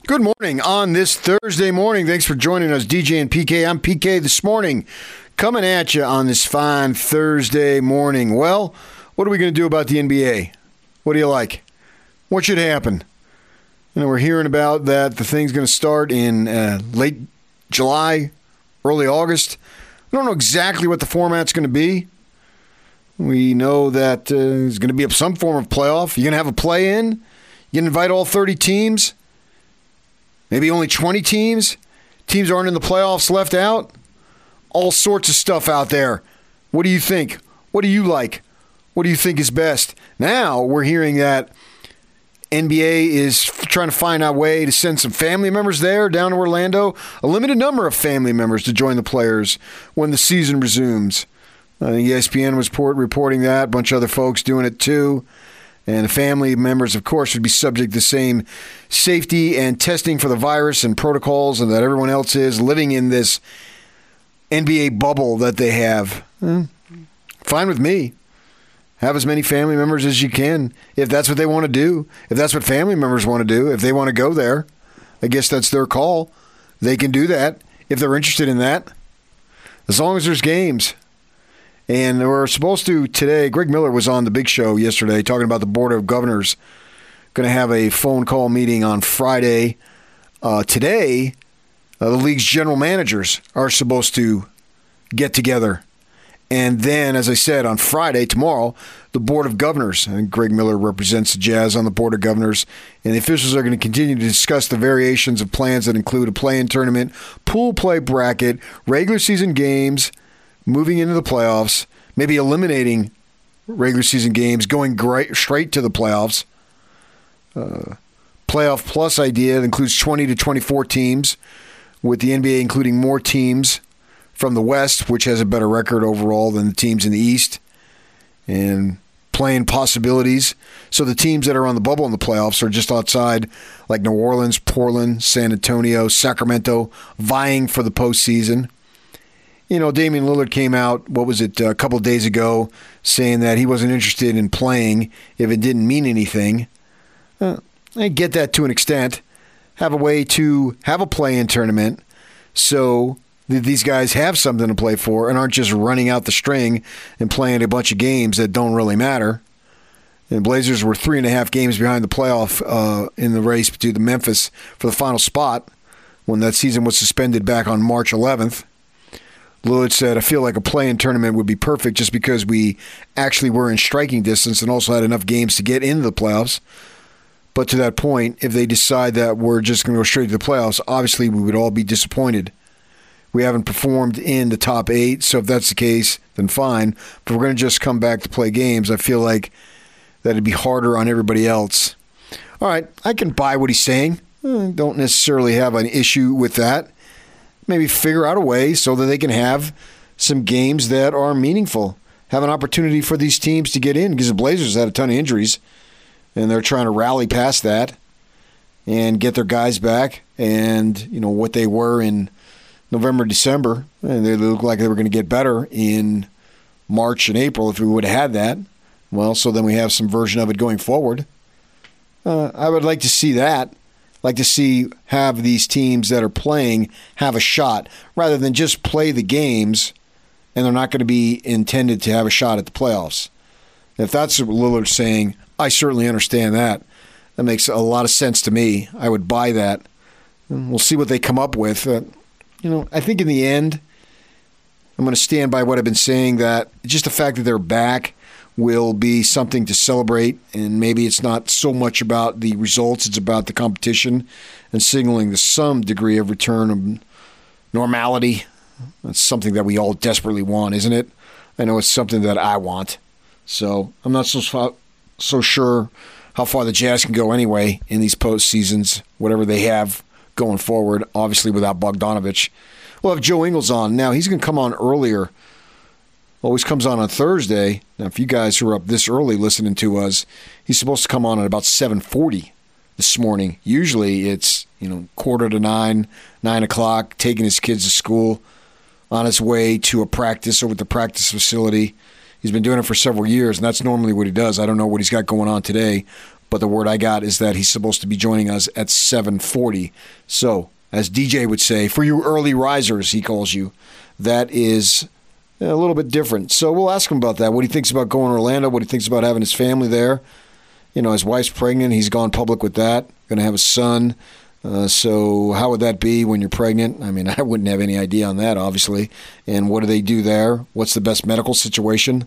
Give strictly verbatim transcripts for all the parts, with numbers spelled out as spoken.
Good morning on this Thursday morning. Thanks for joining us, D J and P K. I'm P K this morning, coming at you on this fine Thursday morning. Well, what are we going to do about the N B A? What do you like? What should happen? You know, we're hearing about that the thing's going to start in uh, late July, early August. We don't know exactly what the format's going to be. We know that uh, there's going to be some form of playoff. You're going to have a play-in. You can invite all thirty teams. Maybe only twenty teams. Teams aren't in the playoffs left out. All sorts of stuff out there. What do you think? What do you like? What do you think is best? Now we're hearing that N B A is trying to find a way to send some family members there down to Orlando. A limited number of family members to join the players when the season resumes. Uh, E S P N was port- reporting that. A bunch of other folks doing it too. And the family members, of course, would be subject to the same safety and testing for the virus and protocols and that everyone else is living in this N B A bubble that they have. Eh, fine with me. Have as many family members as you can if that's what they want to do. If that's what family members want to do, if they want to go there, I guess that's their call. They can do that if they're interested in that, as long as there's games. And we're supposed to today, Greg Miller was on the Big Show yesterday talking about the Board of Governors. Going to have a phone call meeting on Friday. Uh, today, uh, the league's general managers are supposed to get together. And then, as I said, on Friday, tomorrow, the Board of Governors. And Greg Miller represents the Jazz on the Board of Governors. And the officials are going to continue to discuss the variations of plans that include a play-in tournament, pool play bracket, regular season games, moving into the playoffs, maybe eliminating regular season games, going great, straight to the playoffs. Uh, playoff plus idea that includes twenty to twenty-four teams, with the N B A including more teams from the West, which has a better record overall than the teams in the East, and playing possibilities. So the teams that are on the bubble in the playoffs are just outside, like New Orleans, Portland, San Antonio, Sacramento, vying for the postseason. You know, Damian Lillard came out, what was it, a couple of days ago, saying that he wasn't interested in playing if it didn't mean anything. Uh, I get that to an extent. Have a way to have a play-in tournament so that these guys have something to play for and aren't just running out the string and playing a bunch of games that don't really matter. And Blazers were three and a half games behind the playoff uh, in the race to the Memphis for the final spot when that season was suspended back on March eleventh. Lillard said, I feel like a play-in tournament would be perfect just because we actually were in striking distance and also had enough games to get into the playoffs. But to that point, if they decide that we're just going to go straight to the playoffs, obviously we would all be disappointed. We haven't performed in the top eight, so if that's the case, then fine. But we're going to just come back to play games. I feel like that it'd be harder on everybody else. All right, I can buy what he's saying. I don't necessarily have an issue with that. Maybe figure out a way so that they can have some games that are meaningful. Have an opportunity for these teams to get in because the Blazers had a ton of injuries, and they're trying to rally past that and get their guys back. And, you know, what they were in November, December, and they look like they were going to get better in March and April if we would have had that. Well, so then we have some version of it going forward. Uh, I would like to see that. Like to see have these teams that are playing have a shot rather than just play the games and they're not going to be intended to have a shot at the playoffs. If that's what Lillard's saying, I certainly understand that. That makes a lot of sense to me. I would buy that. And we'll see what they come up with. Uh, you know, I think in the end, I'm going to stand by what I've been saying, that just the fact that they're back will be something to celebrate, and maybe it's not so much about the results, it's about the competition and signaling the some degree of return of normality. That's something that we all desperately want, isn't it? I know it's something that I want. So I'm not so so sure how far the Jazz can go anyway in these postseasons, whatever they have going forward, obviously without Bogdanovich. We'll have Joe Ingles on. Now, he's going to come on earlier. Always comes on on Thursday. Now, if you guys who are up this early listening to us, he's supposed to come on at about seven forty this morning. Usually it's, you know, quarter to nine, nine o'clock, taking his kids to school, on his way to a practice over at the practice facility. He's been doing it for several years, and that's normally what he does. I don't know what he's got going on today, but the word I got is that he's supposed to be joining us at seven forty. So, as D J would say, for you early risers, he calls you, that is a little bit different. So we'll ask him about that, what he thinks about going to Orlando, what he thinks about having his family there. You know, his wife's pregnant. He's gone public with that. Going to have a son. Uh, so how would that be when you're pregnant? I mean, I wouldn't have any idea on that, obviously. And what do they do there? What's the best medical situation?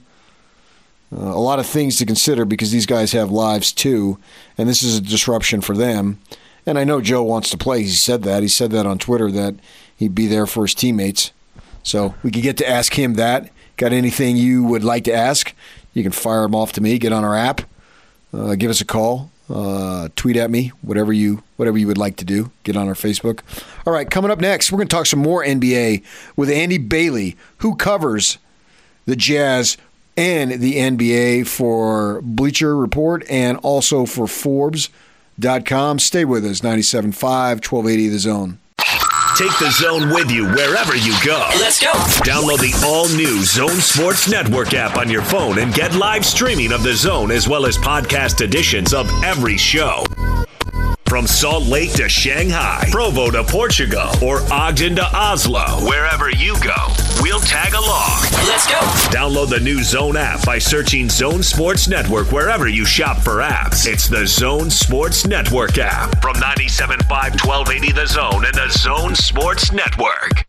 Uh, a lot of things to consider because these guys have lives too, and this is a disruption for them. And I know Joe wants to play. He said that. He said that on Twitter that he'd be there for his teammates. So we could get to ask him that. Got anything you would like to ask? You can fire them off to me. Get on our app. Uh, give us a call. Uh, tweet at me. Whatever you whatever you would like to do. Get on our Facebook. All right, coming up next, we're going to talk some more N B A with Andy Bailey, who covers the Jazz and the N B A for Bleacher Report and also for Forbes dot com. Stay with us, ninety-seven point five, twelve eighty The Zone. Take the Zone with you wherever you go. Let's go. Download the all-new Zone Sports Network app on your phone and get live streaming of the Zone as well as podcast editions of every show. From Salt Lake to Shanghai, Provo to Portugal, or Ogden to Oslo, wherever you go, we'll tag along. Let's go. Download the new Zone app by searching Zone Sports Network wherever you shop for apps. It's the Zone Sports Network app from ninety-seven point five, twelve eighty The Zone and the Zone Sports Network.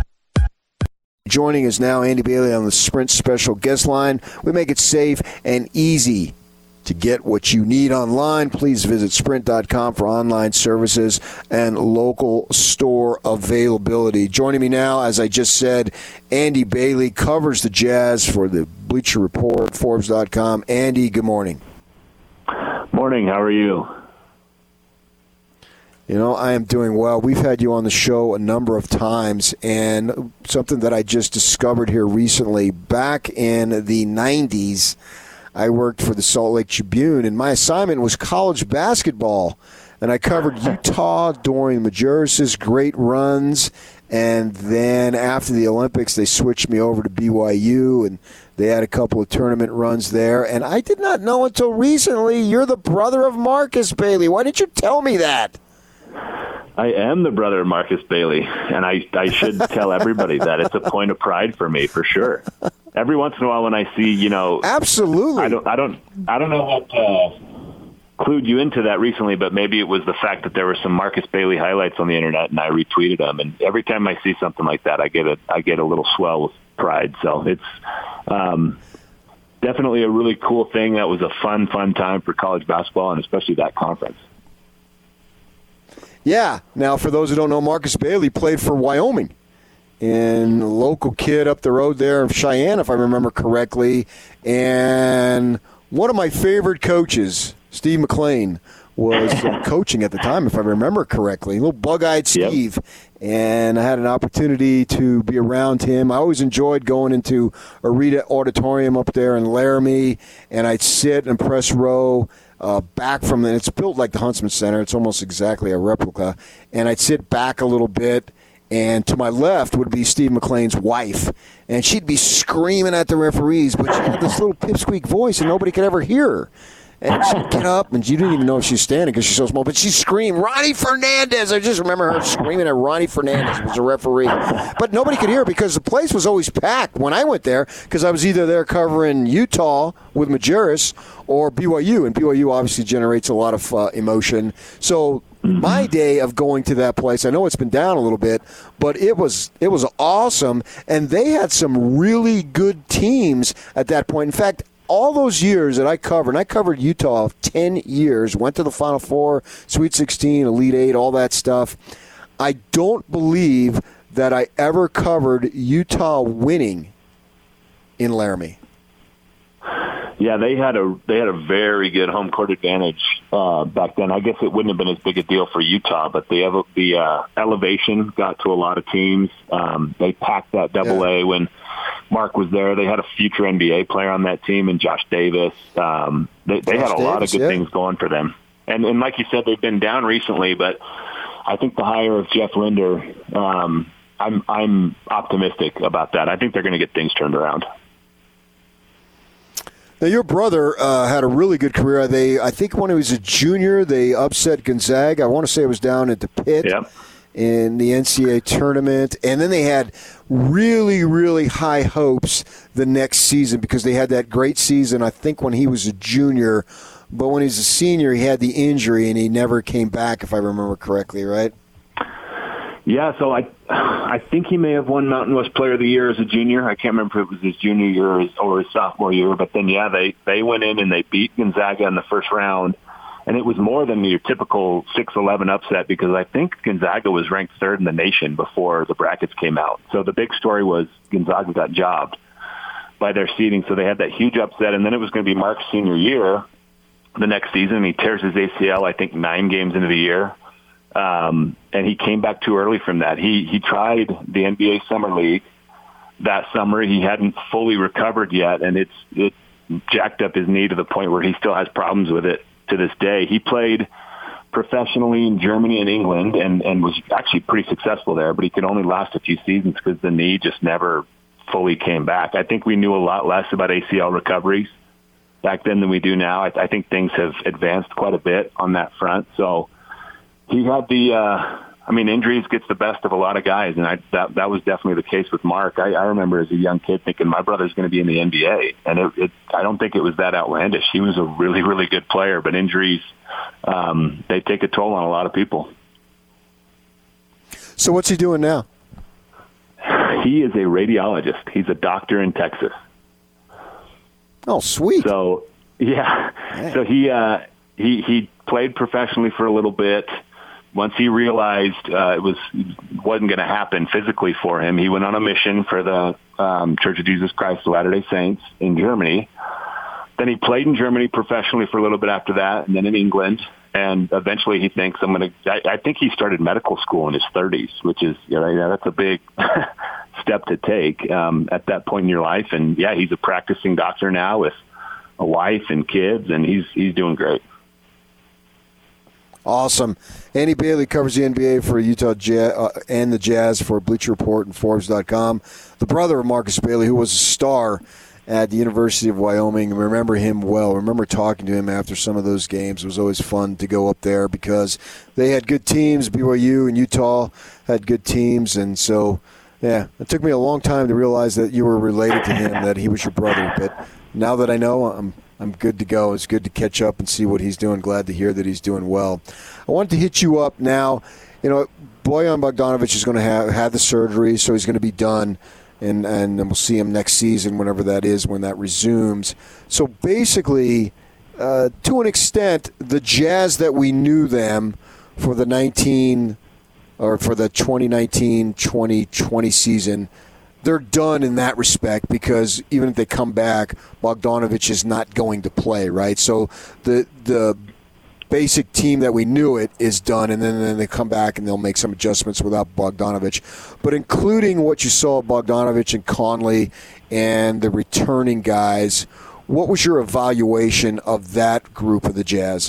Joining us now, Andy Bailey on the Sprint Special Guest Line. We make it safe and easy to get what you need online. Please visit sprint dot com for online services and local store availability. Joining me now, as I just said, Andy Bailey covers the Jazz for the Bleacher Report, Forbes dot com. Andy, good morning. Morning. How are you? You know, I am doing well. We've had you on the show a number of times, and something that I just discovered here recently, back in the nineties, I worked for the Salt Lake Tribune, and my assignment was college basketball. And I covered Utah during Majerus's great runs, and then after the Olympics, they switched me over to B Y U, and they had a couple of tournament runs there. And I did not know until recently you're the brother of Marcus Bailey. Why didn't you tell me that? I am the brother of Marcus Bailey, and I, I should tell everybody that. It's a point of pride for me, for sure. Every once in a while when I see, you know... Absolutely. I don't I don't, I don't know what uh, clued you into that recently, but maybe it was the fact that there were some Marcus Bailey highlights on the internet, and I retweeted them. And every time I see something like that, I get a, I get a little swell with pride. So it's um, definitely a really cool thing. That was a fun, fun time for college basketball, and especially that conference. Yeah. Now, for those who don't know, Marcus Bailey played for Wyoming. And a local kid up the road there of Cheyenne, if I remember correctly. And one of my favorite coaches, Steve McLean, was coaching at the time, if I remember correctly. A little bug-eyed Steve. Yep. And I had an opportunity to be around him. I always enjoyed going into Areta Auditorium up there in Laramie, and I'd sit in press row uh, back from the – it's built like the Huntsman Center. It's almost exactly a replica. And I'd sit back a little bit, and to my left would be Steve McLean's wife. And she'd be screaming at the referees, but she had this little pipsqueak voice, and nobody could ever hear her. And she'd get up, and you didn't even know if she's standing because she's so small. But she'd scream, Ronnie Fernandez. I just remember her screaming at Ronnie Fernandez, who was a referee. But nobody could hear her because the place was always packed when I went there, because I was either there covering Utah with Majerus or B Y U. And B Y U obviously generates a lot of uh, emotion. So my day of going to that place, I know it's been down a little bit, but it was it was awesome. And they had some really good teams at that point. In fact, all those years that I covered, and I covered Utah ten years, went to the Final Four, Sweet sixteen, Elite Eight, all that stuff. I don't believe that I ever covered Utah winning in Laramie. Yeah, they had a they had a very good home court advantage uh, back then. I guess it wouldn't have been as big a deal for Utah, but the the uh, elevation got to a lot of teams. Um, they packed that Double A yeah. when Mark was there. They had a future N B A player on that team, and Josh Davis. Um, they they had a Davis, lot of good yeah. things going for them. And and like you said, they've been down recently, but I think the hire of Jeff Linder, um, I'm I'm optimistic about that. I think they're going to get things turned around. Now, your brother uh, had a really good career. They, I think when he was a junior, they upset Gonzaga. I want to say it was down at the Pit Yep. in the N C double A tournament. And then they had really, really high hopes the next season because they had that great season, I think, when he was a junior. But when he was a senior, he had the injury, and he never came back, if I remember correctly, right? Yeah, so I I think he may have won Mountain West Player of the Year as a junior. I can't remember if it was his junior year or his, or his sophomore year. But then, yeah, they, they went in and they beat Gonzaga in the first round. And it was more than your typical six eleven upset because I think Gonzaga was ranked third in the nation before the brackets came out. So the big story was Gonzaga got jobbed by their seeding. So they had that huge upset. And then it was going to be Mark's senior year the next season. He tears his A C L, I think, nine games into the year. Um, and he came back too early from that. He he tried the N B A Summer League that summer. He hadn't fully recovered yet, and it's it jacked up his knee to the point where he still has problems with it to this day. He played professionally in Germany and England and, and was actually pretty successful there, but he could only last a few seasons because the knee just never fully came back. I think we knew a lot less about A C L recoveries back then than we do now. I, I think things have advanced quite a bit on that front. So he had the, uh, I mean, injuries gets the best of a lot of guys, and I, that that was definitely the case with Mark. I, I remember as a young kid thinking my brother's going to be in the N B A, and it, it, I don't think it was that outlandish. He was a really, really good player, but injuries, um, they take a toll on a lot of people. So what's he doing now? He is a radiologist. He's a doctor in Texas. Oh, sweet. So, yeah. Man. So he, uh, he, he played professionally for a little bit. Once he realized uh, it was wasn't going to happen physically for him, he went on a mission for the um, Church of Jesus Christ of Latter-day Saints in Germany. Then he played in Germany professionally for a little bit after that, and then in England. And eventually, he thinks I'm going to. I think he started medical school in his thirties, which is you know yeah, that's a big step to take um, at that point in your life. And yeah, he's a practicing doctor now with a wife and kids, and he's he's doing great. Awesome. Andy Bailey covers the N B A for Utah Jazz, uh, and the Jazz for Bleacher Report and Forbes dot com. The brother of Marcus Bailey, who was a star at the University of Wyoming. Remember him well. Remember talking to him after some of those games. It was always fun to go up there because they had good teams. B Y U and Utah had good teams. And so, yeah, it took me a long time to realize that you were related to him, that he was your brother. But now that I know, I'm I'm good to go. It's good to catch up and see what he's doing. Glad to hear that he's doing well. I wanted to hit you up now. You know, Bojan Bogdanovic is going to have had the surgery, so he's going to be done, and and we'll see him next season, whenever that is, when that resumes. So basically, uh, to an extent, the Jazz that we knew them for the nineteen or for the twenty nineteen twenty twenty season, they're done in that respect because even if they come back, Bogdanovic is not going to play, right? So the the basic team that we knew it is done, and then, then they come back and they'll make some adjustments without Bogdanovic. But including what you saw of Bogdanovic and Conley and the returning guys, what was your evaluation of that group of the Jazz?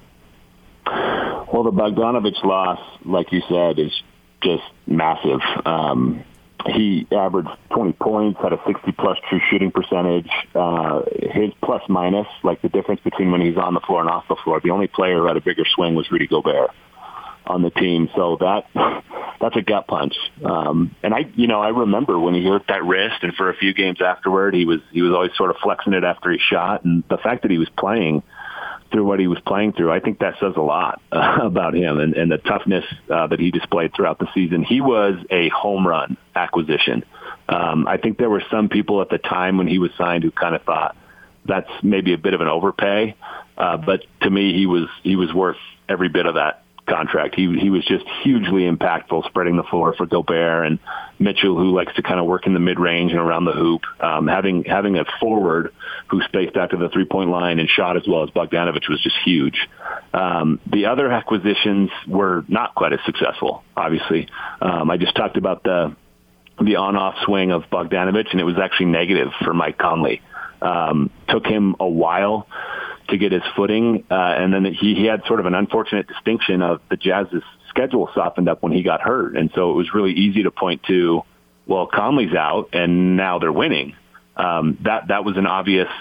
Well, the Bogdanovic loss, like you said, is just massive. Um, He averaged twenty points, had a sixty-plus true shooting percentage. Uh, his plus-minus, like the difference between when he's on the floor and off the floor, the only player who had a bigger swing was Rudy Gobert on the team. So that that's a gut punch. Um, and I, you know, I remember when he hurt that wrist, and for a few games afterward, he was he was always sort of flexing it after he shot. And the fact that he was playing through what he was playing through, I think that says a lot uh, about him and, and the toughness uh, that he displayed throughout the season. He was a home run acquisition. Um, I think there were some people at the time when he was signed who kind of thought that's maybe a bit of an overpay. Uh, but to me, he was he was worth every bit of that contract. He he was just hugely impactful, spreading the floor for Gobert and Mitchell, who likes to kind of work in the mid-range and around the hoop. Um, having having a forward who spaced out to the three-point line and shot as well as Bogdanovic was just huge. Um, the other acquisitions were not quite as successful, obviously. Um, I just talked about the the on-off swing of Bogdanovic, and it was actually negative for Mike Conley. Um, took him a while to get his footing, uh, and then he, he had sort of an unfortunate distinction of the Jazz's schedule softened up when he got hurt, and so it was really easy to point to, well, Conley's out, and now they're winning. Um, that that was an obvious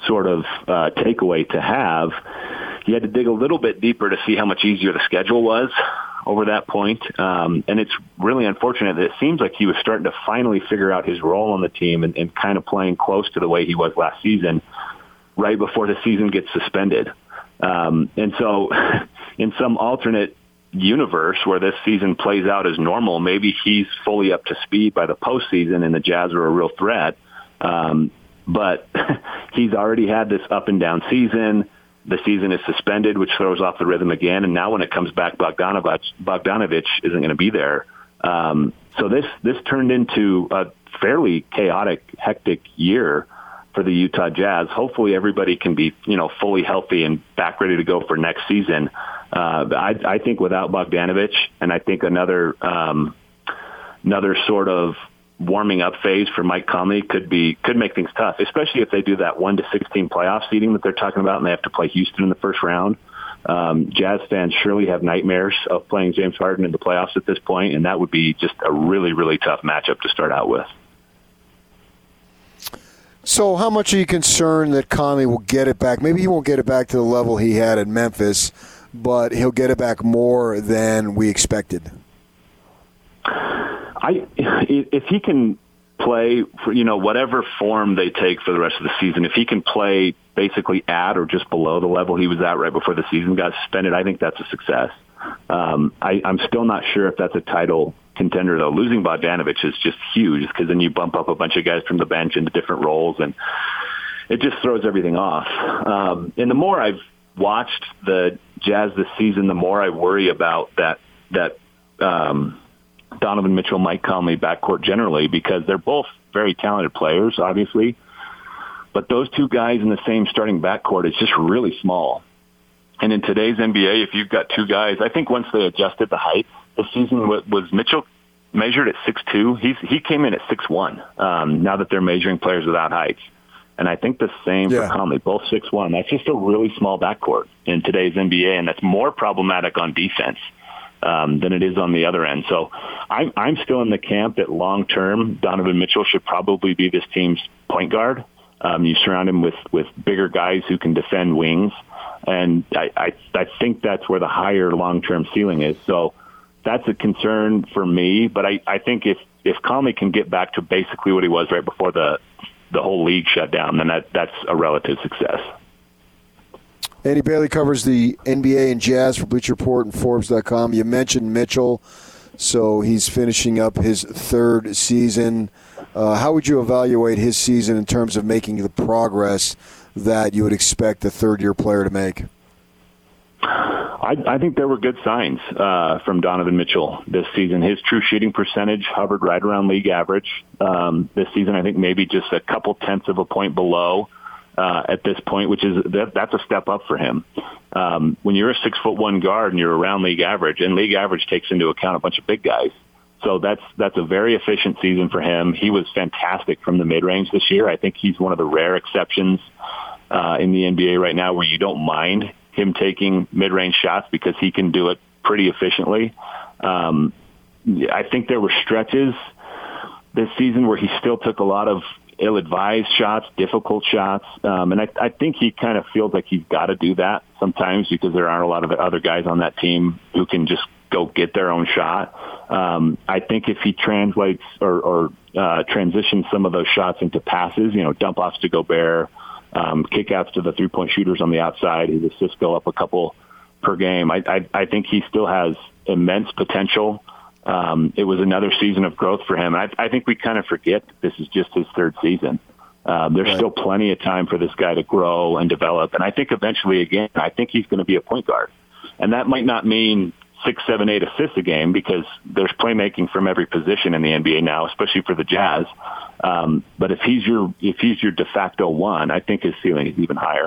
sort of uh, takeaway to have. You had to dig a little bit deeper to see how much easier the schedule was over that point. Um, and it's really unfortunate that it seems like he was starting to finally figure out his role on the team and, and kind of playing close to the way he was last season right before the season gets suspended. Um, and so in some alternate universe where this season plays out as normal, maybe he's fully up to speed by the postseason and the Jazz are a real threat. Um, but he's already had this up and down season. The season is suspended, which throws off the rhythm again. And now when it comes back, Bogdanovich, Bogdanovich isn't going to be there. Um, so this, this turned into a fairly chaotic, hectic year for the Utah Jazz. Hopefully everybody can be, you know, fully healthy and back ready to go for next season. Uh, I, I think without Bogdanovich, and I think another, um, another sort of warming up phase for Mike Conley could be could make things tough, especially if they do that one to sixteen playoff seeding that they're talking about, and they have to play Houston in the first round. Um, Jazz fans surely have nightmares of playing James Harden in the playoffs at this point, and that would be just a really, really tough matchup to start out with. So how much are you concerned that Conley will get it back? Maybe he won't get it back to the level he had at Memphis, but he'll get it back more than we expected. I, if he can play, for, you know, whatever form they take for the rest of the season, if he can play basically at or just below the level he was at right before the season got suspended, I think that's a success. Um, I, I'm still not sure if that's a title contender, though. Losing Bogdanovich is just huge because then you bump up a bunch of guys from the bench into different roles, and it just throws everything off. Um, and the more I've watched the Jazz this season, the more I worry about that that um, Donovan Mitchell, Mike Conley backcourt generally, because they're both very talented players, obviously. But those two guys in the same starting backcourt is just really small. And in today's N B A, if you've got two guys, I think once they adjusted the height, the season was Mitchell measured at six two. He's, he came in at six one, um, now that they're measuring players without heights. And I think the same yeah. for Conley, both six one. That's just a really small backcourt in today's N B A, and that's more problematic on defense um, than it is on the other end. So I'm, I'm still in the camp that long-term, Donovan Mitchell should probably be this team's point guard. Um, you surround him with, with bigger guys who can defend wings. And I, I, I think that's where the higher long-term ceiling is. So that's a concern for me. But I, I think if, if Conley can get back to basically what he was right before the, the whole league shut down, then that, that's a relative success. Andy Bailey covers the N B A and Jazz for Bleacher Report and Forbes dot com. You mentioned Mitchell, so he's finishing up his third season. Uh, how would you evaluate his season in terms of making the progress that you would expect a third-year player to make? I, I think there were good signs uh, from Donovan Mitchell this season. His true shooting percentage hovered right around league average. Um, this season, I think maybe just a couple tenths of a point below uh, at this point, which is that, that's a step up for him. Um, when you're a six foot one guard and you're around league average, and league average takes into account a bunch of big guys. So that's that's a very efficient season for him. He was fantastic from the mid-range this year. I think he's one of the rare exceptions uh, in the N B A right now where you don't mind him taking mid-range shots because he can do it pretty efficiently. Um, I think there were stretches this season where he still took a lot of ill-advised shots, difficult shots, um, and I, I think he kind of feels like he's got to do that sometimes because there aren't a lot of other guys on that team who can just go get their own shot. Um, I think if he translates or, or uh, transitions some of those shots into passes, you know, dump-offs to Gobert, um, kick-outs to the three-point shooters on the outside, his assists go up a couple per game. I, I, I think he still has immense potential. Um, it was another season of growth for him. And I, I think we kind of forget that this is just his third season. Um, there's right. still plenty of time for this guy to grow and develop. And I think eventually, again, I think he's going to be a point guard. And that might not mean six, seven, eight assists a game because there's playmaking from every position in the N B A now, especially for the Jazz. Um, but if he's your if he's your de facto one, I think his ceiling is even higher.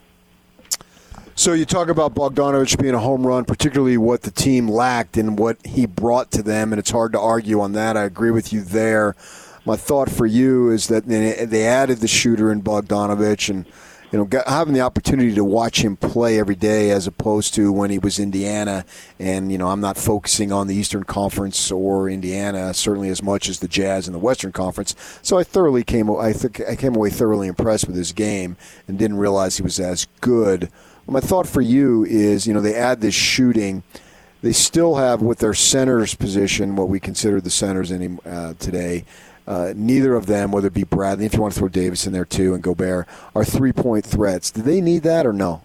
So you talk about Bogdanovich being a home run, particularly what the team lacked and what he brought to them, and it's hard to argue on that. I agree with you there. My thought for you is that they added the shooter in Bogdanovich, and you know, got, having the opportunity to watch him play every day as opposed to when he was Indiana. And, you know, I'm not focusing on the Eastern Conference or Indiana certainly as much as the Jazz in the Western Conference. So I thoroughly came, I think I came away thoroughly impressed with his game and didn't realize he was as good. Well, my thought for you is, you know, they add this shooting. They still have with their centers position, what we consider the centers in, uh, today. Uh, neither of them, whether it be Bradley, if you want to throw Davis in there too, and Gobert, are three-point threats. Do they need that or no?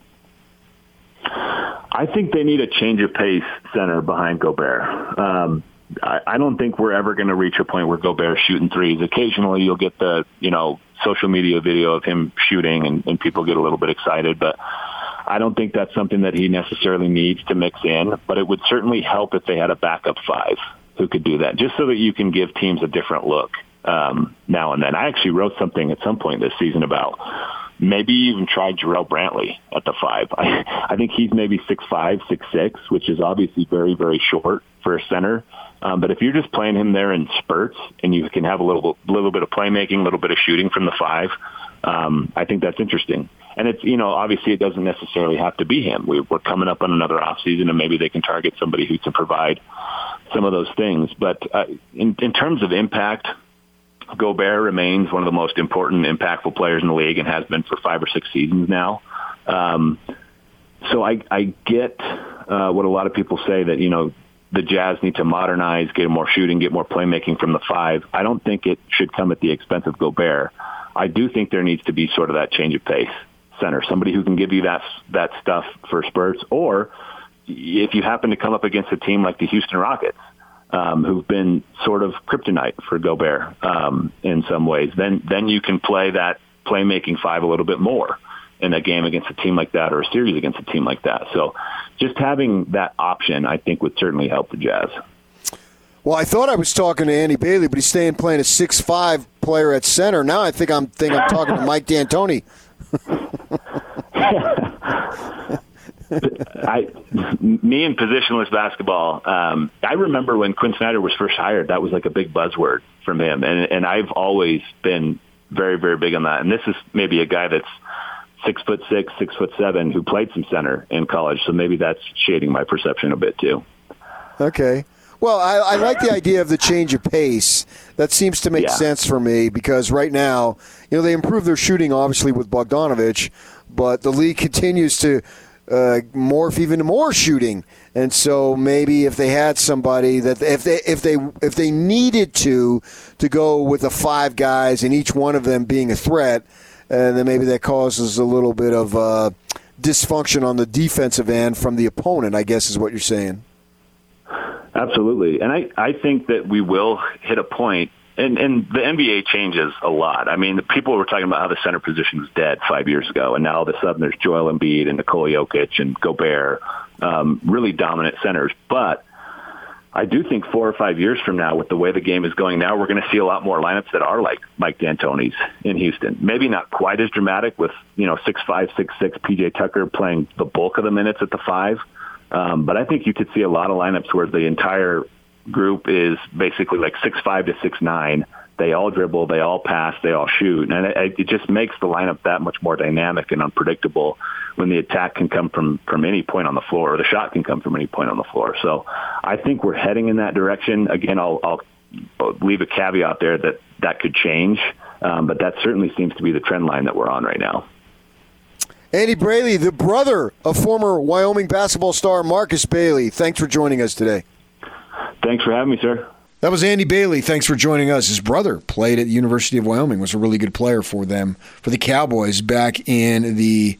I think they need a change of pace center behind Gobert. Um, I, I don't think we're ever going to reach a point where Gobert's shooting threes. Occasionally you'll get the, you know, social media video of him shooting and, and people get a little bit excited, but I don't think that's something that he necessarily needs to mix in, but it would certainly help if they had a backup five who could do that, just so that you can give teams a different look. Um, now and then. I actually wrote something at some point this season about maybe even try Jarrell Brantley at the five. I, I think he's maybe six five, six six, which is obviously very, very short for a center. Um, but if you're just playing him there in spurts and you can have a little, little bit of playmaking, a little bit of shooting from the five, um, I think that's interesting. And it's, you know, obviously it doesn't necessarily have to be him. We, we're coming up on another offseason and maybe they can target somebody who can provide some of those things. But uh, in, in terms of impact, Gobert remains one of the most important, impactful players in the league and has been for five or six seasons now. Um, so I, I get uh, what a lot of people say that, you know, the Jazz need to modernize, get more shooting, get more playmaking from the five. I don't think it should come at the expense of Gobert. I do think there needs to be sort of that change of pace center, somebody who can give you that that stuff for spurts, or if you happen to come up against a team like the Houston Rockets, Um, who've been sort of kryptonite for Gobert um, in some ways, then then you can play that playmaking five a little bit more in a game against a team like that or a series against a team like that. So just having that option, I think, would certainly help the Jazz. Well, I thought I was talking to Andy Bailey, but he's staying playing a six five player at center. Now I think I'm think I'm talking to Mike D'Antoni. I, me and positionless basketball, um, I remember when Quinn Snyder was first hired, that was like a big buzzword from him. And, and I've always been very, very big on that. And this is maybe a guy that's six foot six, six foot seven, who played some center in college. So maybe that's shading my perception a bit too. Okay. Well, I, I like the idea of the change of pace. That seems to make yeah. sense for me because right now, you know, they improved their shooting obviously with Bogdanovich, but the league continues to Uh, morph even more shooting, and so maybe if they had somebody that if they if they if they needed to to go with the five guys and each one of them being a threat, uh, then maybe that causes a little bit of uh, dysfunction on the defensive end from the opponent, I guess is what you're saying. Absolutely, and I I think that we will hit a point. And, and the N B A changes a lot. I mean, the people were talking about how the center position was dead five years ago, and now all of a sudden there's Joel Embiid and Nikola Jokic and Gobert, um, really dominant centers. But I do think four or five years from now, with the way the game is going now, we're going to see a lot more lineups that are like Mike D'Antoni's in Houston. Maybe not quite as dramatic with, you know, six five, six six P J Tucker playing the bulk of the minutes at the five. Um, but I think you could see a lot of lineups where the entire group is basically like six five to six nine. They all dribble, they all pass, they all shoot. And it, it just makes the lineup that much more dynamic and unpredictable when the attack can come from, from any point on the floor, or the shot can come from any point on the floor. So I think we're heading in that direction. Again, I'll, I'll leave a caveat there that that could change, um, but that certainly seems to be the trend line that we're on right now. Andy Bailey, the brother of former Wyoming basketball star Marcus Bailey. Thanks for joining us today. Thanks for having me, sir. That was Andy Bailey. Thanks for joining us. His brother played at the University of Wyoming, was a really good player for them, for the Cowboys back in the,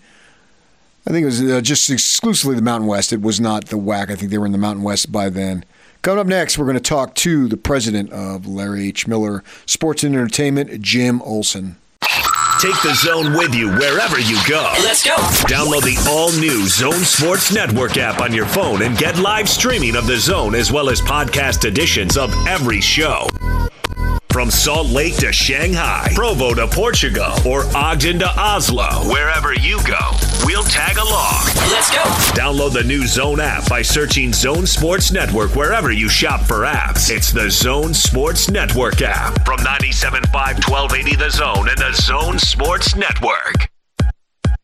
I think it was uh, just exclusively the Mountain West. It was not the W A C. I think they were in the Mountain West by then. Coming up next, we're going to talk to the president of Larry H. Miller Sports and Entertainment, Jim Olson. Take the Zone with you wherever you go. Let's go. Download the all-new Zone Sports Network app on your phone and get live streaming of the Zone as well as podcast editions of every show. From Salt Lake to Shanghai, Provo to Portugal, or Ogden to Oslo, wherever you go, we'll tag along. Let's go. Download the new Zone app by searching Zone Sports Network wherever you shop for apps. It's the Zone Sports Network app from ninety-seven point five, twelve eighty The Zone and the Zone Sports Network.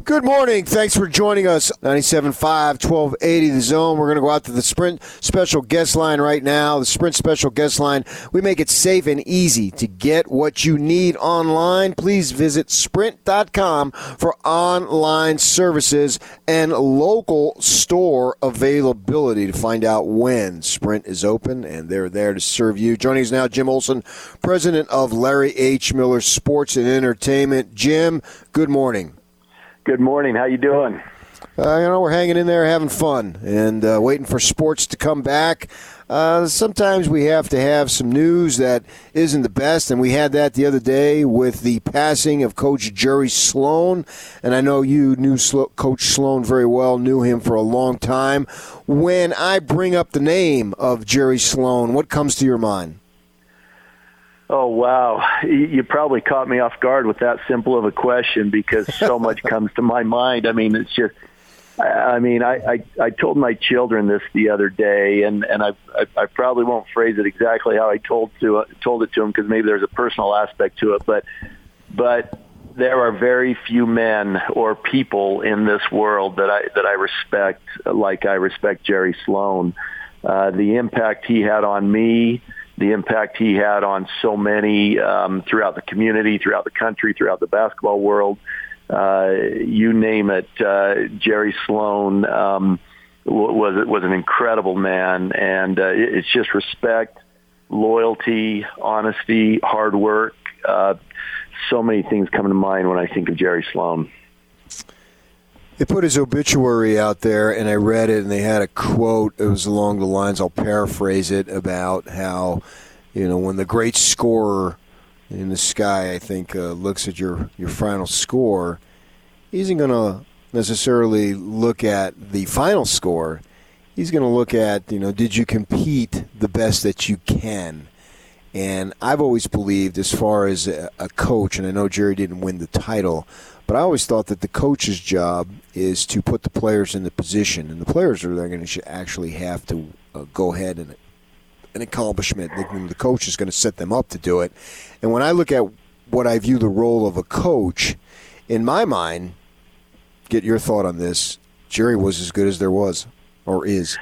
Good morning. Thanks for joining us. ninety-seven point five, twelve eighty The Zone. We're going to go out to the Sprint special guest line right now. The Sprint special guest line. We make it safe and easy to get what you need online. Please visit sprint dot com for online services and local store availability to find out when Sprint is open, and they're there to serve you. Joining us now, Jim Olson, president of Larry H. Miller Sports and Entertainment. Jim, good morning. Good morning. How you doing? Uh, you know, we're hanging in there, having fun, and uh, waiting for sports to come back. Uh, sometimes we have to have some news that isn't the best, and we had that the other day with the passing of Coach Jerry Sloan. And I know you knew Slo- Coach Sloan very well, knew him for a long time. When I bring up the name of Jerry Sloan, what comes to your mind? Oh, wow. You probably caught me off guard with that simple of a question because so much comes to my mind. I mean, it's just, I mean, I, I, I told my children this the other day, and, and I, I, I probably won't phrase it exactly how I told to uh, told it to them because maybe there's a personal aspect to it, but but there are very few men or people in this world that I that I respect like I respect Jerry Sloan. Uh, the impact he had on me, the impact he had on so many um, throughout the community, throughout the country, throughout the basketball world. Uh, you name it. Uh, Jerry Sloan um, was was an incredible man, and uh, it's just respect, loyalty, honesty, hard work. Uh, so many things come to mind when I think of Jerry Sloan. They put his obituary out there, and I read it, and they had a quote. It was along the lines, I'll paraphrase it, about how, you know, when the great scorer in the sky, I think, uh, looks at your, your final score, he isn't going to necessarily look at the final score. He's going to look at, you know, did you compete the best that you can? And I've always believed, as far as a, a coach, and I know Jerry didn't win the title, but I always thought that the coach's job is to put the players in the position, and the players are going to actually have to uh, go ahead and an accomplishment. The coach is going to set them up to do it. And when I look at what I view the role of a coach, in my mind, get your thought on this, Jerry was as good as there was, or is.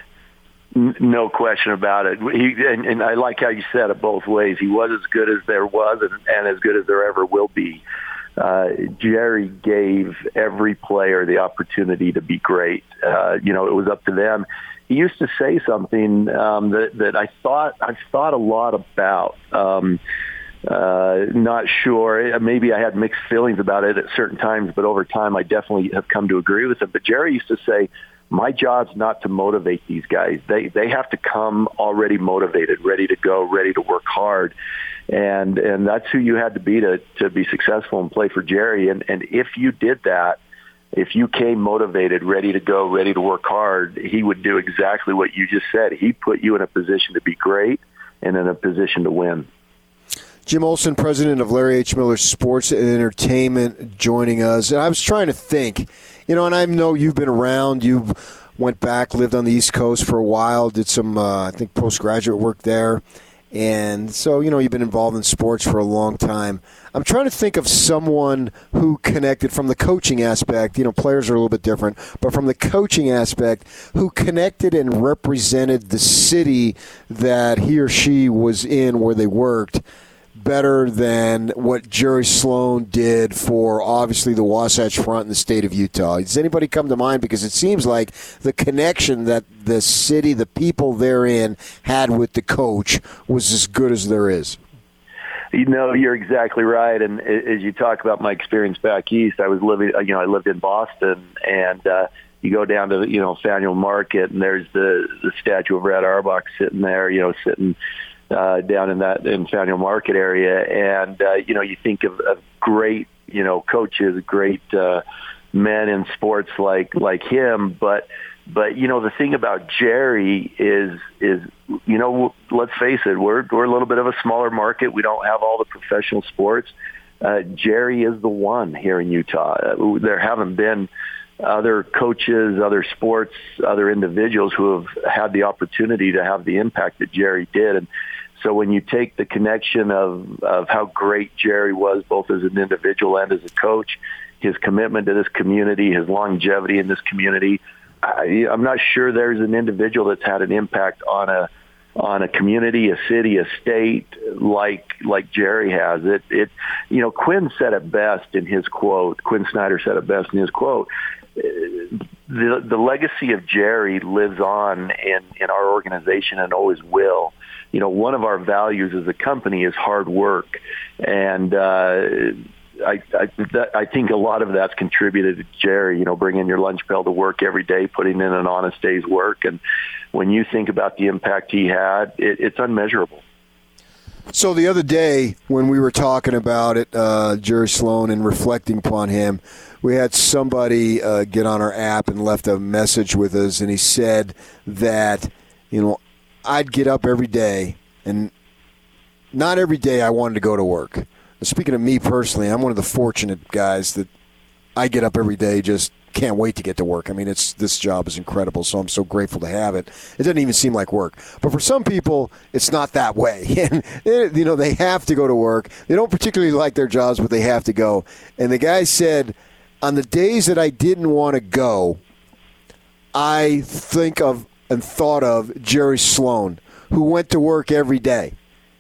No question about it. He, and, and I like how you said it both ways. He was as good as there was and, and as good as there ever will be. Uh, Jerry gave every player the opportunity to be great. Uh, you know, it was up to them. He used to say something um, that, that I thought I've thought a lot about. Um, uh, not sure. Maybe I had mixed feelings about it at certain times, but over time I definitely have come to agree with him. But Jerry used to say, my job's not to motivate these guys. They they have to come already motivated, ready to go, ready to work hard. And and that's who you had to be to, to be successful and play for Jerry. And, and if you did that, if you came motivated, ready to go, ready to work hard, he would do exactly what you just said. He put you in a position to be great and in a position to win. Jim Olson, president of Larry H. Miller Sports and Entertainment, joining us. And I was trying to think, you know, and I know you've been around. You went back, lived on the East Coast for a while, did some, uh, I think, postgraduate work there. And so, you know, you've been involved in sports for a long time. I'm trying to think of someone who connected from the coaching aspect. You know, players are a little bit different, but from the coaching aspect, who connected and represented the city that he or she was in where they worked better than what Jerry Sloan did for, obviously, the Wasatch Front in the state of Utah. Does anybody come to mind? Because it seems like the connection that the city, the people therein, had with the coach was as good as there is. You know, you're exactly right. And as you talk about my experience back east, I was living, you know, I lived in Boston, and uh, you go down to, you know, Faneuil Market, and there's the, the statue of Red Auerbach sitting there, you know, sitting Uh, down in that in Faneuil Market area, and uh, you know, you think of, of great, you know, coaches, great uh, men in sports like like him. But but you know, the thing about Jerry is is you know, let's face it, we're we're a little bit of a smaller market. We don't have all the professional sports. Uh, Jerry is the one here in Utah. Uh, there haven't been other coaches, other sports, other individuals who have had the opportunity to have the impact that Jerry did. And so when you take the connection of, of how great Jerry was, both as an individual and as a coach, his commitment to this community, his longevity in this community. I, I'm not sure there's an individual that's had an impact on a on a community, a city, a state like like Jerry has. It it you know, Quinn said it best in his quote. Quinn Snyder said it best in his quote. The the legacy of Jerry lives on in, in our organization and always will. You know, one of our values as a company is hard work, and uh, I I, that, I think a lot of that's contributed to Jerry. You know, bringing your lunch pail to work every day, putting in an honest day's work, and when you think about the impact he had, it, it's unmeasurable. So the other day when we were talking about it, uh, Jerry Sloan, and reflecting upon him, we had somebody uh, get on our app and left a message with us, and he said that, you know, I'd get up every day, and not every day I wanted to go to work. Speaking of me personally, I'm one of the fortunate guys that I get up every day, just can't wait to get to work. I mean, it's this job is incredible, so I'm so grateful to have it. It doesn't even seem like work. But for some people, it's not that way. And, you know, they have to go to work. They don't particularly like their jobs, but they have to go. And the guy said, on the days that I didn't want to go, I think of and thought of Jerry Sloan, who went to work every day.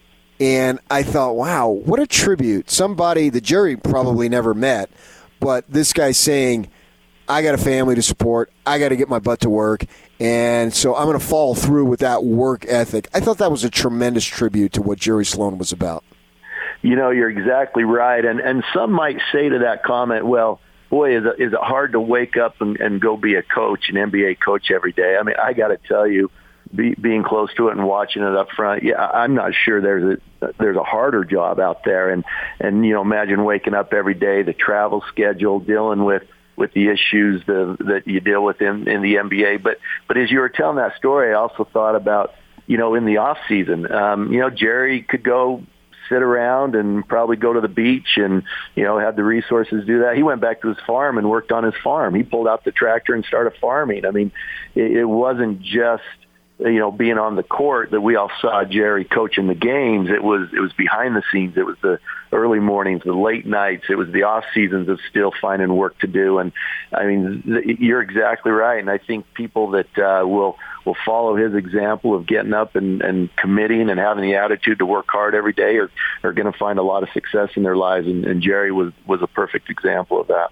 And I thought, wow, what a tribute. Somebody that Jerry probably never met, but this guy saying, I got a family to support, I got to get my butt to work, and so I'm going to follow through with that work ethic. I thought that was a tremendous tribute to what Jerry Sloan was about. You know, you're exactly right. And and some might say to that comment, well, boy, is it, is it hard to wake up and, and go be a coach, an N B A coach every day. I mean, I got to tell you, be, being close to it and watching it up front, yeah, I'm not sure there's a there's a harder job out there. And, and you know, imagine waking up every day, the travel schedule, dealing with, with the issues the, that you deal with in, in the N B A. But but as you were telling that story, I also thought about, you know, in the off season, um, you know, Jerry could go sit around and probably go to the beach and, you know, have the resources to do that. He went back to his farm and worked on his farm. He pulled out the tractor and started farming. I mean, it, it wasn't just, you know, being on the court that we all saw Jerry coaching the games. It was it was behind the scenes. It was the early mornings, the late nights. It was the off seasons of still finding work to do. And I mean, th- you're exactly right. And I think people that uh, will will follow his example of getting up and, and committing and having the attitude to work hard every day are are going to find a lot of success in their lives. And, and Jerry was was a perfect example of that.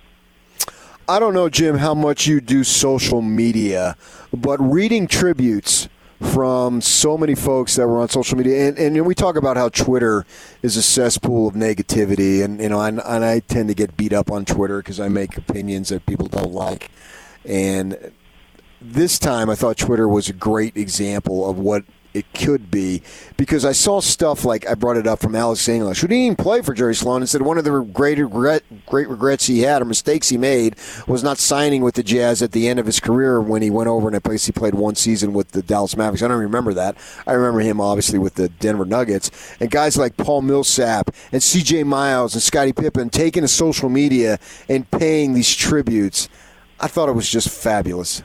I don't know, Jim, how much you do social media, but reading tributes from so many folks that were on social media, and, and we talk about how Twitter is a cesspool of negativity, and you know, and, and I tend to get beat up on Twitter because I make opinions that people don't like. And this time, I thought Twitter was a great example of what it could be, because I saw stuff like, I brought it up from Alex English, who didn't even play for Jerry Sloan, and said one of the great regret, great regrets he had, or mistakes he made, was not signing with the Jazz at the end of his career when he went over and I place he played one season with the Dallas Mavericks. I don't remember that. I remember him obviously with the Denver Nuggets, and guys like Paul Millsap and C J Miles and Scottie Pippen taking to social media and paying these tributes. I thought it was just fabulous.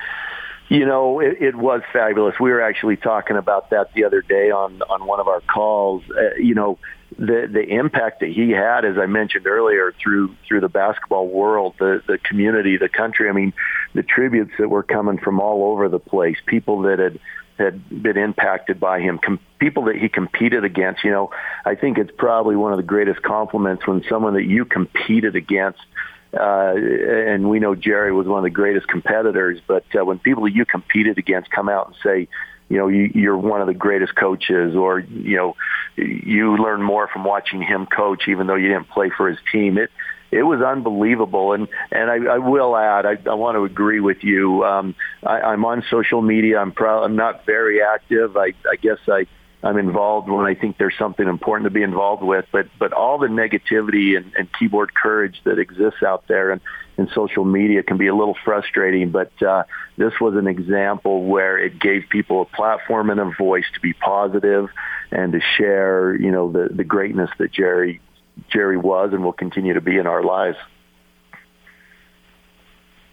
You know, it, it was fabulous. We were actually talking about that the other day on, on one of our calls. Uh, you know, the the impact that he had, as I mentioned earlier, through through the basketball world, the, the community, the country. I mean, the tributes that were coming from all over the place, people that had, had been impacted by him, com- people that he competed against. You know, I think it's probably one of the greatest compliments when someone that you competed against, Uh, and we know Jerry was one of the greatest competitors, but uh, when people you competed against come out and say, you know, you, you're one of the greatest coaches, or, you know, you learn more from watching him coach, even though you didn't play for his team, it it was unbelievable. And, and I, I will add, I, I want to agree with you. Um, I, I'm on social media. I'm, pro- I'm not very active. I, I guess I I'm involved when I think there's something important to be involved with, but but all the negativity and, and keyboard courage that exists out there and in social media can be a little frustrating, but uh, this was an example where it gave people a platform and a voice to be positive and to share, you know, the, the greatness that Jerry Jerry was and will continue to be in our lives.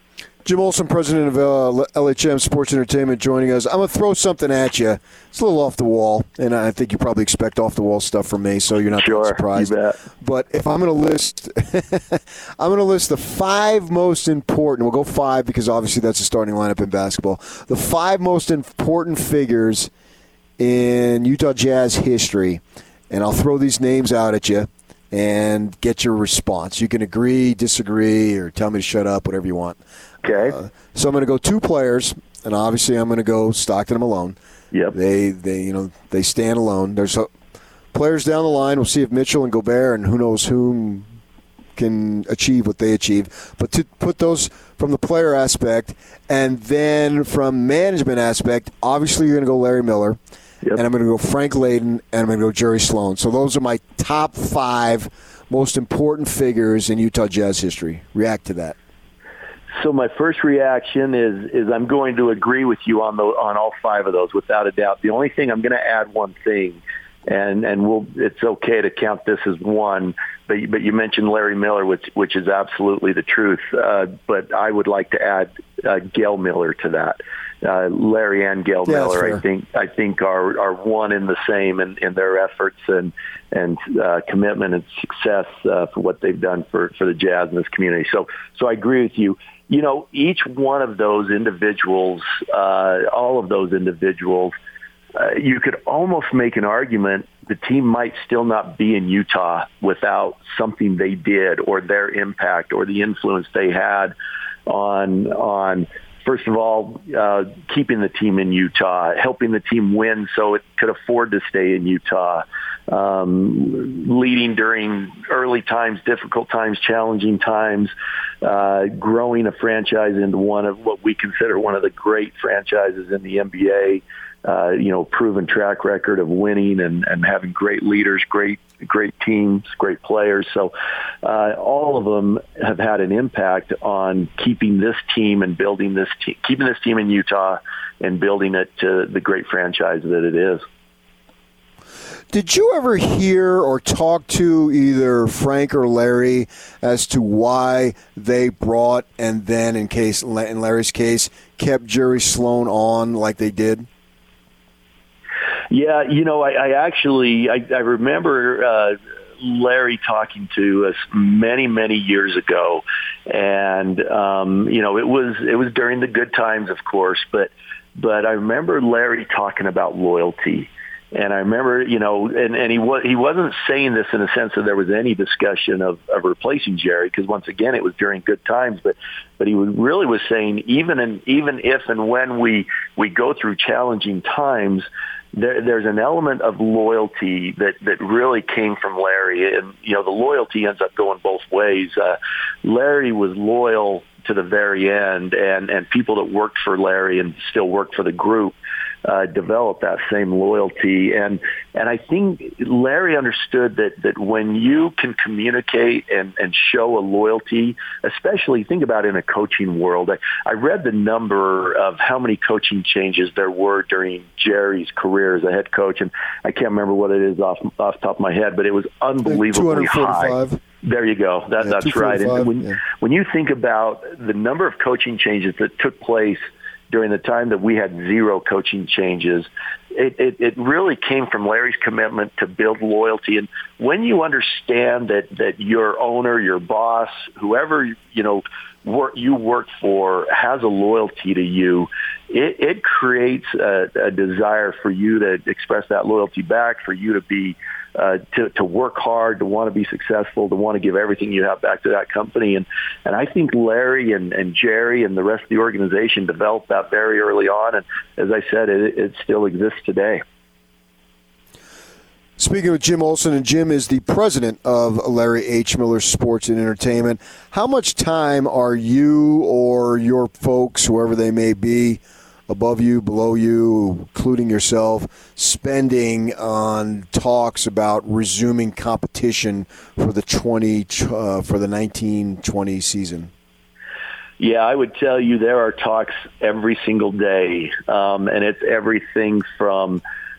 Jim Olson, president of uh, L H M Sports Entertainment, joining us. I'm going to throw something at you. It's a little off the wall, and I think you probably expect off the wall stuff from me, so you're not sure, surprised. You bet. But if I'm going to list, I'm going to list the five most important. We'll go five because obviously that's a starting lineup in basketball. The five most important figures in Utah Jazz history, and I'll throw these names out at you and get your response. You can agree, disagree, or tell me to shut up, whatever you want. Okay. Uh, so I'm going to go two players, and obviously I'm going to go Stockton and Malone. Yep. They, they, you know, they stand alone. There's uh, players down the line. We'll see if Mitchell and Gobert and who knows whom can achieve what they achieve. But to put those from the player aspect, and then from management aspect, obviously you're going to go Larry Miller. Yep. And I'm going to go Frank Layden, and I'm going to go Jerry Sloan. So those are my top five most important figures in Utah Jazz history. React to that. So my first reaction is is I'm going to agree with you on the on all five of those without a doubt. The only thing I'm going to add one thing, and and we'll it's okay to count this as one. But but you mentioned Larry Miller, which which is absolutely the truth. Uh, but I would like to add uh, Gail Miller to that. Uh, Larry and Gail yeah, Miller, I think, I think are are one in the same in, in their efforts and and uh, commitment and success uh, for what they've done for, for the Jazz in this community. So so I agree with you. You know, each one of those individuals, uh, all of those individuals, uh, you could almost make an argument the team might still not be in Utah without something they did or their impact or the influence they had on on. First of all, uh, keeping the team in Utah, helping the team win so it could afford to stay in Utah, um, leading during early times, difficult times, challenging times, uh, growing a franchise into one of what we consider one of the great franchises in the N B A. Uh, you know, proven track record of winning and, and having great leaders, great great teams, great players. So uh, all of them have had an impact on keeping this team and building this team, keeping this team in Utah and building it to the great franchise that it is. Did you ever hear or talk to either Frank or Larry as to why they brought and then, in case in Larry's case, kept Jerry Sloan on like they did? Yeah, you know, I, I actually, I, I remember uh, Larry talking to us many, many years ago, and um, you know, it was it was during the good times, of course, but but I remember Larry talking about loyalty. And I remember, you know, and, and he was he wasn't saying this in a sense that there was any discussion of, of replacing Jerry, because once again it was during good times. But but he was, really was saying even in, even if and when we we go through challenging times, there, there's an element of loyalty that, that really came from Larry, and you know the loyalty ends up going both ways. Uh, Larry was loyal to the very end, and and people that worked for Larry and still work for the group Uh, develop that same loyalty. And and I think Larry understood that, that when you can communicate and, and show a loyalty, especially think about in a coaching world. I, I read the number of how many coaching changes there were during Jerry's career as a head coach, and I can't remember what it is off, off the top of my head, but it was unbelievably high. There you go. That, yeah, that's right. And when, yeah. when you think about the number of coaching changes that took place during the time that we had zero coaching changes, it, it, it really came from Larry's commitment to build loyalty. And when you understand that, that your owner, your boss, whoever, you know, work, you work for has a loyalty to you, it, it creates a, a desire for you to express that loyalty back, for you to be Uh, to, to work hard, to want to be successful, to want to give everything you have back to that company. And, and I think Larry and, and Jerry and the rest of the organization developed that very early on. And as I said, it, it still exists today. Speaking with Jim Olson, and Jim is the president of Larry H. Miller Sports and Entertainment. How much time are you or your folks, whoever they may be, above you, below you, including yourself, spending on talks about resuming competition for the twenty uh, for the nineteen twenty season? Yeah, I would tell you there are talks every single day, um, and it's everything from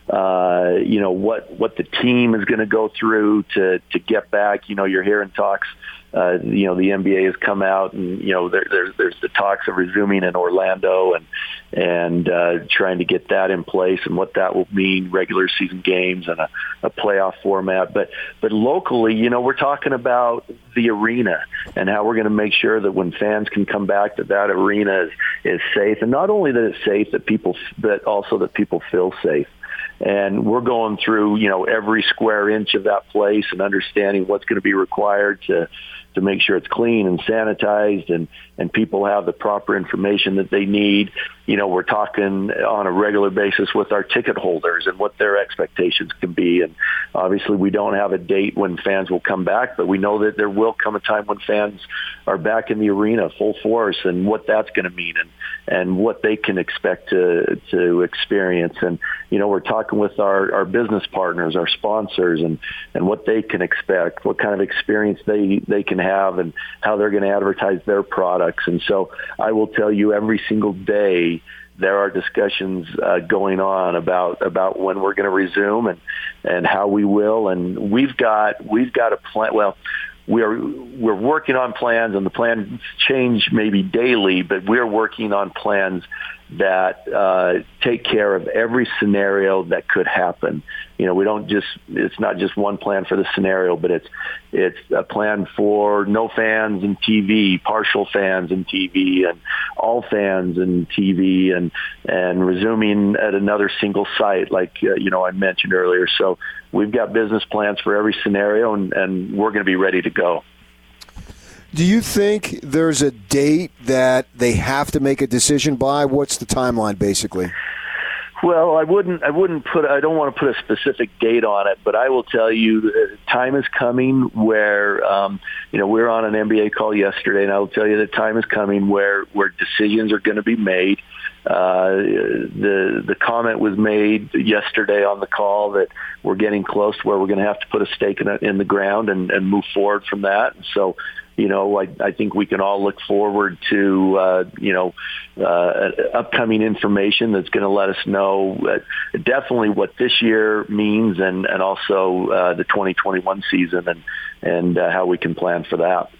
uh, you know, what, what the team is going to go through to, to get back. You know, you're hearing talks, uh, you know, the N B A has come out and, you know, there, there's, there's the talks of resuming in Orlando and, and uh, trying to get that in place and what that will mean, regular season games and a, a playoff format. But, but locally, you know, we're talking about the arena and how we're going to make sure that when fans can come back, that that arena is, is safe. And not only that it's safe, that people, but also that people feel safe. And we're going through, you know, every square inch of that place and understanding what's going to be required to, to make sure it's clean and sanitized and, and people have the proper information that they need. You know, we're talking on a regular basis with our ticket holders and what their expectations can be. And obviously we don't have a date when fans will come back, but we know that there will come a time when fans are back in the arena full force and what that's going to mean and, and what they can expect to, to experience. And, you know, we're talking with our, our business partners, our sponsors, and, and what they can expect, what kind of experience they, they can have and how they're going to advertise their products. And so I will tell you every single day there are discussions uh, going on about, about when we're going to resume and, and how we will. And we've got, we've got a plan. Well, we're, we're working on plans and the plans change maybe daily, but we're working on plans that uh, take care of every scenario that could happen. You know, we don't just, it's not just one plan for the scenario, but it's, it's a plan for no fans and T V, partial fans and T V, and all fans and T V, and, and resuming at another single site, like, uh, you know, I mentioned earlier. So we've got business plans for every scenario, and, and we're going to be ready to go. Do you think there's a date that they have to make a decision by? What's the timeline, basically? Well, I wouldn't. I wouldn't put. I don't want to put a specific date on it, but I will tell you, that time is coming where, um, you know, we were on an N B A call yesterday, and I will tell you that time is coming where where decisions are going to be made. Uh, the the comment was made yesterday on the call that we're getting close to where we're going to have to put a stake in, in the ground and, and move forward from that. And so, you know, I, I think we can all look forward to, uh, you know, uh, upcoming information that's going to let us know uh, definitely what this year means and, and also uh, the twenty twenty-one season and, and uh, how we can plan for that.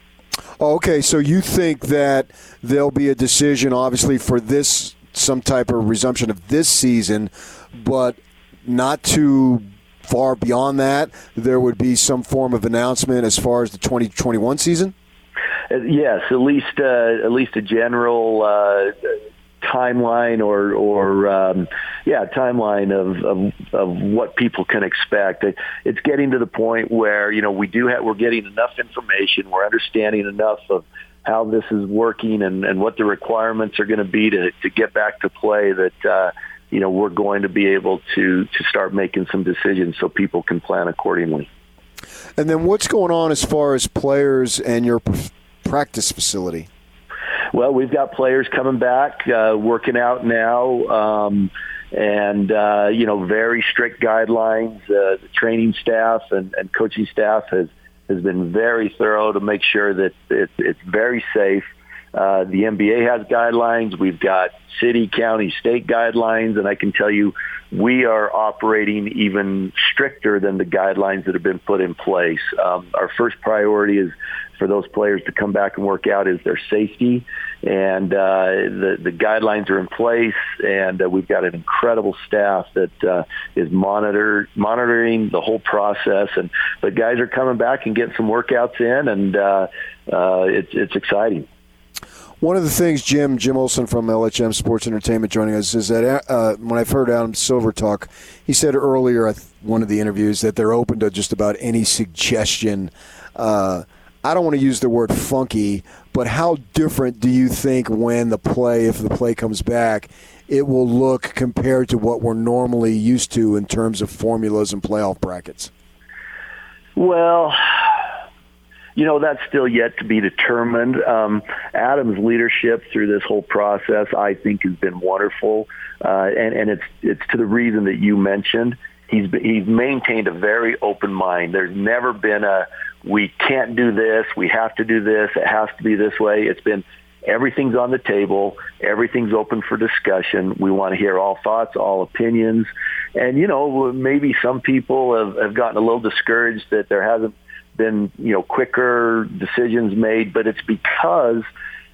Okay, so you think that there'll be a decision, obviously, for this, some type of resumption of this season, but not too far beyond that, there would be some form of announcement as far as the twenty twenty-one season? Yes, at least uh, at least a general uh, timeline or or um, yeah timeline of, of of what people can expect. It, it's getting to the point where, you know, we do have we're getting enough information, we're understanding enough of how this is working and, and what the requirements are going to be to to get back to play that. Uh, you know, we're going to be able to, to start making some decisions so people can plan accordingly. And then what's going on as far as players and your practice facility? Well, we've got players coming back, uh, working out now, um, and, uh, you know, very strict guidelines. Uh, the training staff and, and coaching staff has, has been very thorough to make sure that it, it's very safe. Uh, the N B A has guidelines. We've got city, county, state guidelines, and I can tell you we are operating even stricter than the guidelines that have been put in place. Um, our first priority is for those players to come back and work out is their safety, and uh, the, the guidelines are in place, and uh, we've got an incredible staff that uh, is monitor, monitoring the whole process, and the guys are coming back and getting some workouts in, and uh, uh, it's, it's exciting. One of the things, Jim, Jim Olson from L H M Sports Entertainment joining us, is that uh, when I've heard Adam Silver talk, he said earlier at one of the interviews that they're open to just about any suggestion. Uh, I don't want to use the word funky, but how different do you think when the play, if the play comes back, it will look compared to what we're normally used to in terms of formulas and playoff brackets? Well, you know, that's still yet to be determined. Um, Adam's leadership through this whole process, I think, has been wonderful, uh, and, and it's it's to the reason that you mentioned. He's he's maintained a very open mind. There's never been a we can't do this, we have to do this, it has to be this way. It's been everything's on the table. Everything's open for discussion. We want to hear all thoughts, all opinions. And, you know, maybe some people have, have gotten a little discouraged that there hasn't been, you know, quicker decisions made, but it's because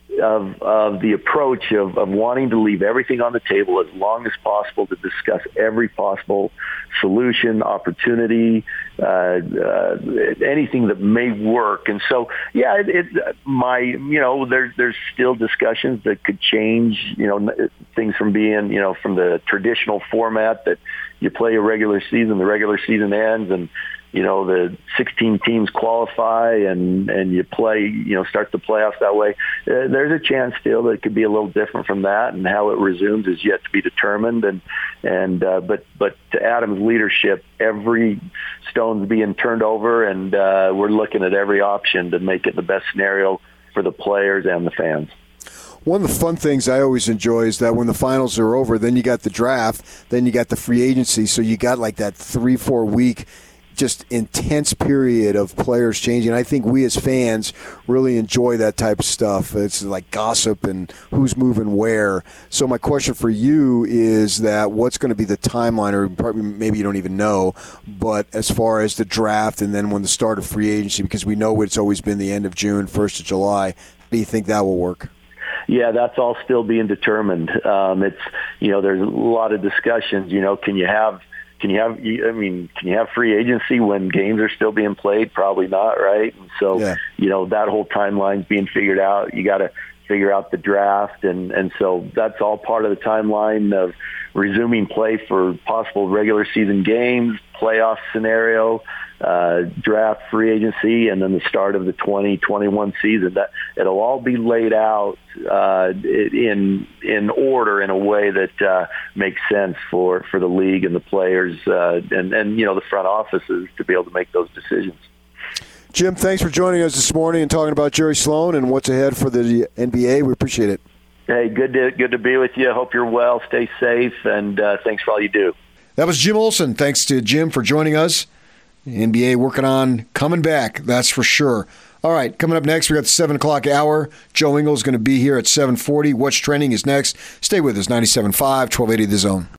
of of the approach of, of wanting to leave everything on the table as long as possible to discuss every possible solution, opportunity, uh, uh, anything that may work. And so, yeah, it, it my you know there's there's still discussions that could change. You know, things from being you know from the traditional format that you play a regular season, the regular season ends, and you know, the sixteen teams qualify and, and you play, you know, start the playoffs that way. Uh, there's a chance still that it could be a little different from that, and how it resumes is yet to be determined. And, and, uh, but, but to Adam's leadership, every stone's being turned over, and, uh, we're looking at every option to make it the best scenario for the players and the fans. One of the fun things I always enjoy is that when the finals are over, then you got the draft, then you got the free agency. So you got like that three, four week just intense period of players changing. I think we as fans really enjoy that type of stuff. It's like gossip and who's moving where. So my question for you is that what's going to be the timeline, or probably maybe you don't even know, but as far as the draft and then when the start of free agency, because we know it's always been the end of June, first of July, how do you think that will work? Yeah, that's all still being determined. Um, it's, you know, there's a lot of discussions, you know, can you have Can you have? I mean, can you have free agency when games are still being played? Probably not, right? And so, yeah. you know, that whole timeline's being figured out. You got to figure out the draft, and and so that's all part of the timeline of resuming play for possible regular season games, playoff scenario, uh, draft, free agency, and then the start of the twenty twenty-one season. That it'll all be laid out uh, in in order in a way that uh, makes sense for, for the league and the players uh, and and you know the front offices to be able to make those decisions. Jim, thanks for joining us this morning and talking about Jerry Sloan and what's ahead for the N B A. We appreciate it. Hey, good to good to be with you. Hope you're well. Stay safe, and uh, thanks for all you do. That was Jim Olson. Thanks to Jim for joining us. The N B A working on coming back, that's for sure. All right, coming up next, we got the seven o'clock hour. Joe Ingles is going to be here at seven forty. What's Trending is next. Stay with us, ninety-seven point five, twelve eighty The Zone.